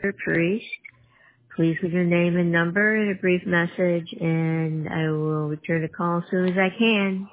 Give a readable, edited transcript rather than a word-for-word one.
Priest. Please leave your name and number and a brief message, and I will return the call as soon as I can.